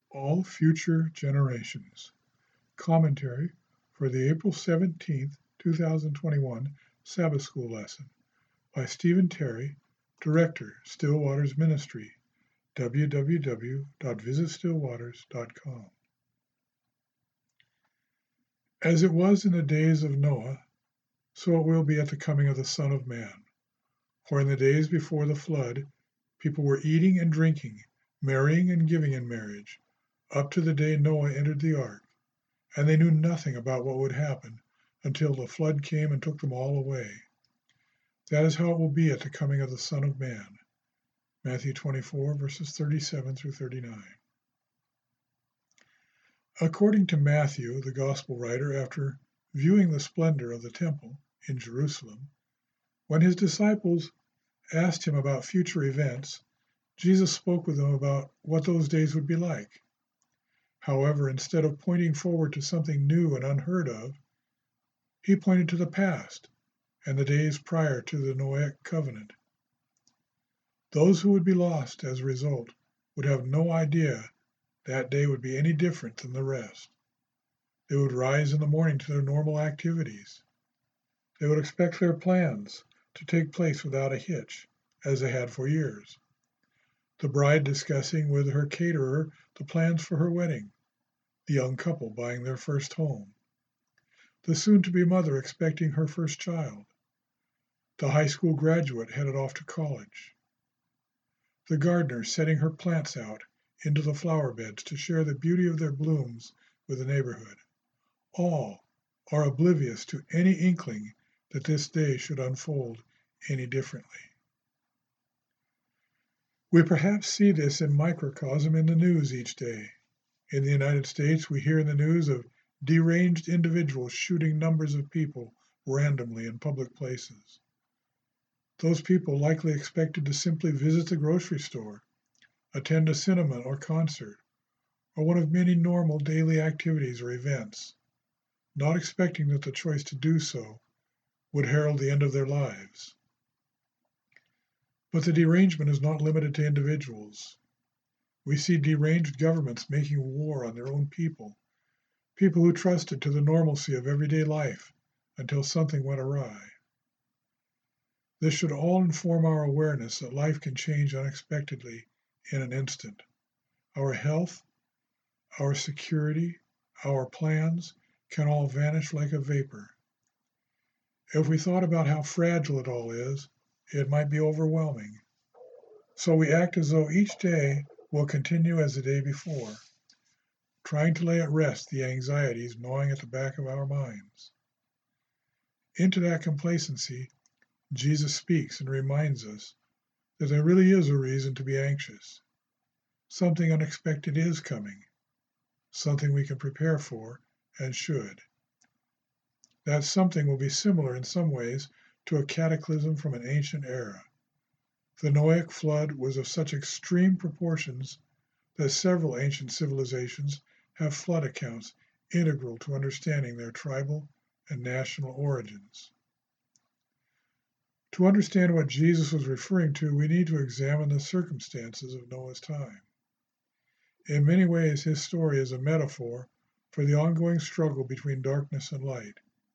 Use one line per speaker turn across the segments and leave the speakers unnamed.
All Future Generations. Commentary for the April 17th, 2021 Sabbath School lesson by Stephen Terry, Director, Still Waters Ministry, www.visitstillwaters.com. As it was in the days of Noah, so it will be at the coming of the Son of Man. For in the days before the flood, people were eating and drinking, marrying and giving in marriage, up to the day Noah entered the ark, and they knew nothing about what would happen until the flood came and took them all away. That is how it will be at the coming of the Son of Man. Matthew 24, verses 37 through 39. According to Matthew, the gospel writer, after viewing the splendor of the temple in Jerusalem, when his disciples asked him about future events, Jesus spoke with them about what those days would be like. However, instead of pointing forward to something new and unheard of, he pointed to the past and the days prior to the Noahic covenant. Those who would be lost as a result would have no idea that day would be any different than the rest. They would rise in the morning to their normal activities. They would expect their plans to take place without a hitch, as they had for years. The bride discussing with her caterer the plans for her wedding, the young couple buying their first home, the soon-to-be mother expecting her first child, the high school graduate headed off to college, the gardener setting her plants out into the flower beds to share the beauty of their blooms with the neighborhood. All are oblivious to any inkling that this day should unfold any differently. We perhaps see this in microcosm in the news each day. In the United States, we hear in the news of deranged individuals shooting numbers of people randomly in public places. Those people likely expected to simply visit the grocery store, attend a cinema or concert, or one of many normal daily activities or events, not expecting that the choice to do so would herald the end of their lives. But the derangement is not limited to individuals. We see deranged governments making war on their own people who trusted to the normalcy of everyday life until something went awry. This should all inform our awareness that life can change unexpectedly in an instant. Our health, our security, our plans can all vanish like a vapor. If we thought about how fragile it all is, it might be overwhelming. So we act as though each day will continue as the day before, trying to lay at rest the anxieties gnawing at the back of our minds. Into that complacency, Jesus speaks and reminds us that there really is a reason to be anxious. Something unexpected is coming, something we can prepare for and should. That something will be similar in some ways to a cataclysm from an ancient era. The Noahic flood was of such extreme proportions that several ancient civilizations have flood accounts integral to understanding their tribal and national origins. To understand what Jesus was referring to, we need to examine the circumstances of Noah's time. In many ways, his story is a metaphor for the ongoing struggle between darkness and light.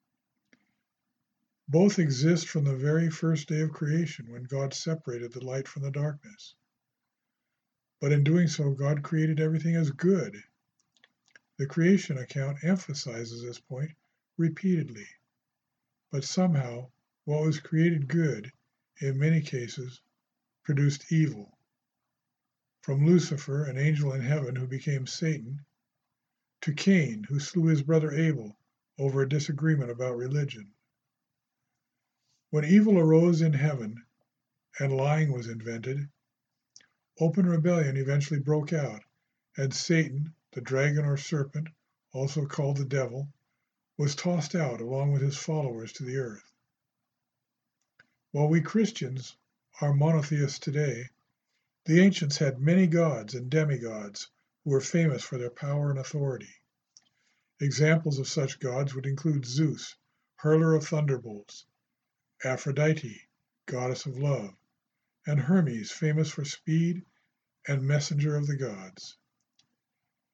Both exist from the very first day of creation when God separated the light from the darkness. But in doing so, God created everything as good. The creation account emphasizes this point repeatedly. But somehow, what was created good, in many cases, produced evil. From Lucifer, an angel in heaven who became Satan, to Cain, who slew his brother Abel over a disagreement about religion. When evil arose in heaven and lying was invented, open rebellion eventually broke out, and Satan, the dragon or serpent, also called the devil, was tossed out along with his followers to the earth. While we Christians are monotheists today, the ancients had many gods and demigods who were famous for their power and authority. Examples of such gods would include Zeus, hurler of thunderbolts, Aphrodite, goddess of love, and Hermes, famous for speed and messenger of the gods.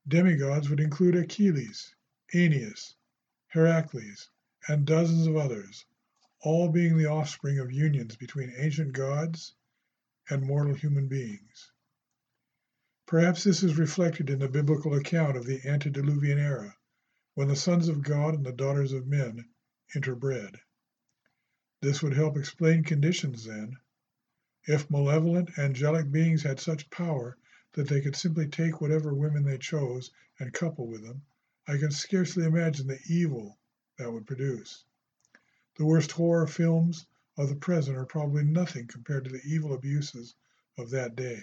Demigods would include Achilles, Aeneas, Heracles, and dozens of others, all being the offspring of unions between ancient gods and mortal human beings. Perhaps this is reflected in the biblical account of the antediluvian era, when the sons of God and the daughters of men interbred. This would help explain conditions then. If malevolent, angelic beings had such power that they could simply take whatever women they chose and couple with them, I can scarcely imagine the evil that would produce. The worst horror films of the present are probably nothing compared to the evil abuses of that day.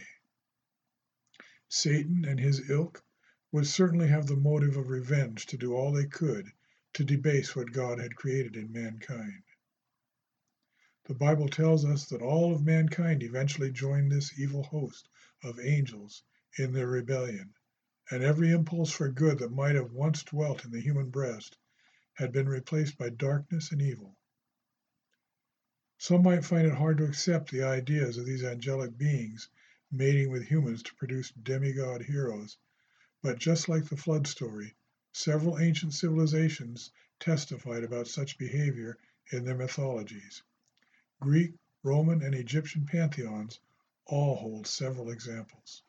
Satan and his ilk would certainly have the motive of revenge to do all they could to debase what God had created in mankind. The Bible tells us that all of mankind eventually joined this evil host of angels in their rebellion, and every impulse for good that might have once dwelt in the human breast had been replaced by darkness and evil. Some might find it hard to accept the ideas of these angelic beings mating with humans to produce demigod heroes, but just like the flood story, several ancient civilizations testified about such behavior in their mythologies. Greek, Roman, and Egyptian pantheons all hold several examples.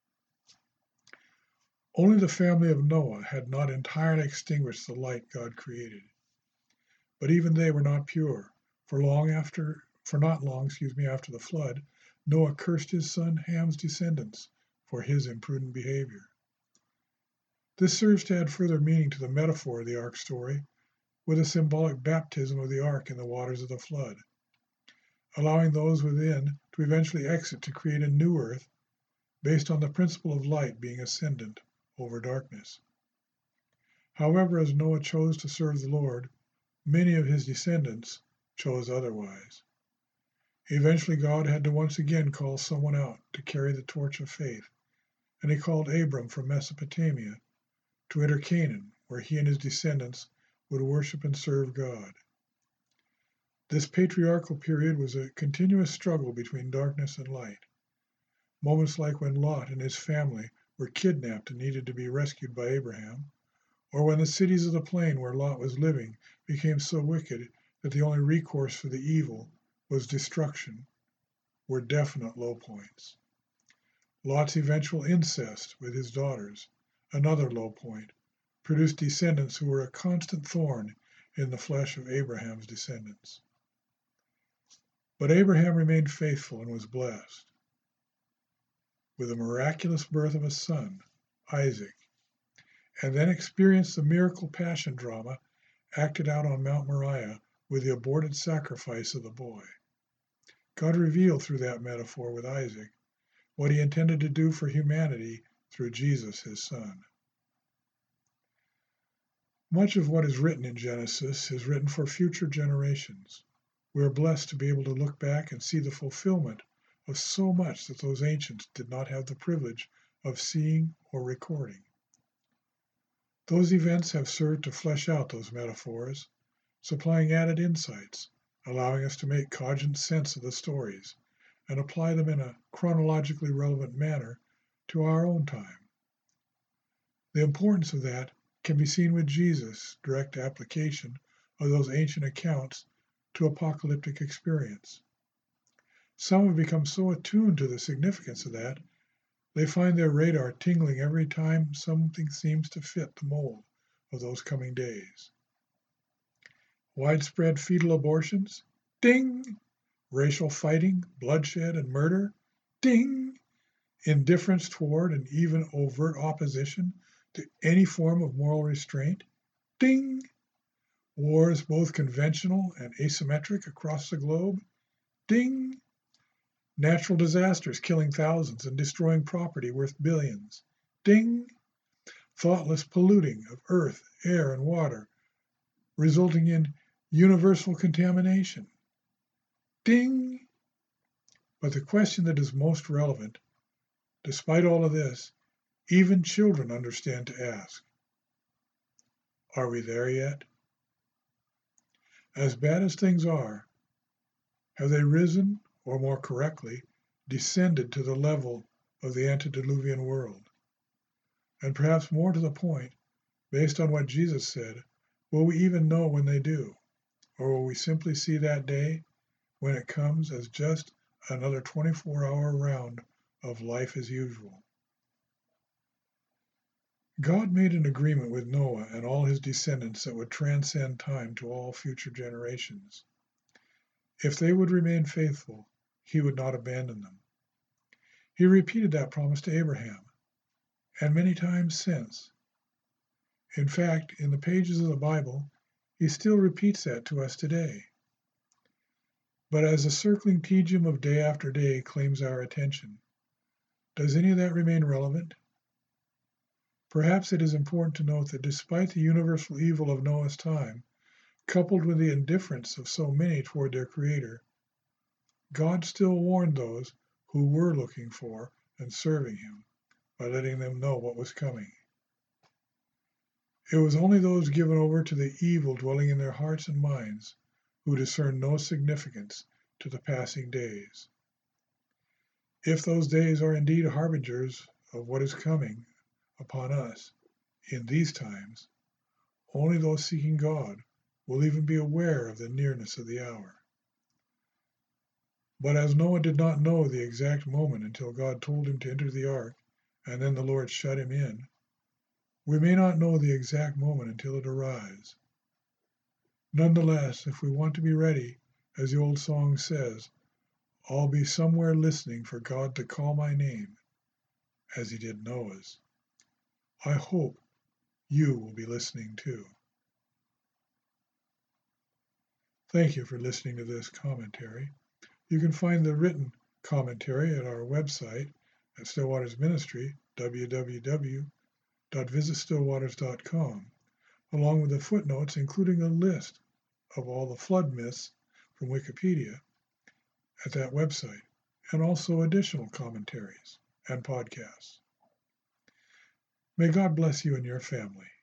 Only the family of Noah had not entirely extinguished the light God created. But even they were not pure, for not long after the flood, Noah cursed his son Ham's descendants for his imprudent behavior. This serves to add further meaning to the metaphor of the ark story, with a symbolic baptism of the ark in the waters of the flood, allowing those within to eventually exit to create a new earth based on the principle of light being ascendant over darkness. However, as Noah chose to serve the Lord, many of his descendants chose otherwise. Eventually, God had to once again call someone out to carry the torch of faith, and he called Abram from Mesopotamia to enter Canaan, where he and his descendants would worship and serve God. This patriarchal period was a continuous struggle between darkness and light. Moments like when Lot and his family were kidnapped and needed to be rescued by Abraham, or when the cities of the plain where Lot was living became so wicked that the only recourse for the evil was destruction, were definite low points. Lot's eventual incest with his daughters, another low point, produced descendants who were a constant thorn in the flesh of Abraham's descendants. But Abraham remained faithful and was blessed with the miraculous birth of a son, Isaac, and then experienced the miracle passion drama acted out on Mount Moriah with the aborted sacrifice of the boy. God revealed through that metaphor with Isaac what he intended to do for humanity through Jesus, his son. Much of what is written in Genesis is written for future generations. We are blessed to be able to look back and see the fulfillment of so much that those ancients did not have the privilege of seeing or recording. Those events have served to flesh out those metaphors, supplying added insights, allowing us to make cogent sense of the stories and apply them in a chronologically relevant manner to our own time. The importance of that can be seen with Jesus' direct application of those ancient accounts to apocalyptic experience. Some have become so attuned to the significance of that, they find their radar tingling every time something seems to fit the mold of those coming days. Widespread fetal abortions? Ding! Racial fighting, bloodshed, and murder? Ding! Indifference toward and even overt opposition to any form of moral restraint? Ding! Wars both conventional and asymmetric across the globe? Ding! Natural disasters killing thousands and destroying property worth billions? Ding! Thoughtless polluting of earth, air, and water, resulting in universal contamination? Ding! But the question that is most relevant, despite all of this, even children understand to ask, are we there yet? As bad as things are, have they risen, or more correctly, descended to the level of the antediluvian world? And perhaps more to the point, based on what Jesus said, will we even know when they do? Or will we simply see that day, when it comes, as just another 24-hour round of life as usual? God made an agreement with Noah and all his descendants that would transcend time to all future generations. If they would remain faithful, he would not abandon them. He repeated that promise to Abraham, and many times since. In fact, in the pages of the Bible, he still repeats that to us today. But as the circling tedium of day after day claims our attention, does any of that remain relevant? Perhaps it is important to note that despite the universal evil of Noah's time, coupled with the indifference of so many toward their Creator, God still warned those who were looking for and serving him by letting them know what was coming. It was only those given over to the evil dwelling in their hearts and minds who discerned no significance to the passing days. If those days are indeed harbingers of what is coming upon us in these times, only those seeking God will even be aware of the nearness of the hour. But as Noah did not know the exact moment until God told him to enter the ark, and then the Lord shut him in, we may not know the exact moment until it arrives. Nonetheless, if we want to be ready, as the old song says, I'll be somewhere listening for God to call my name, as he did Noah's. I hope you will be listening too. Thank you for listening to this commentary. You can find the written commentary at our website at Stillwaters Ministry, www.visitstillwaters.com, along with the footnotes, including a list of all the flood myths from Wikipedia at that website, and also additional commentaries and podcasts. May God bless you and your family.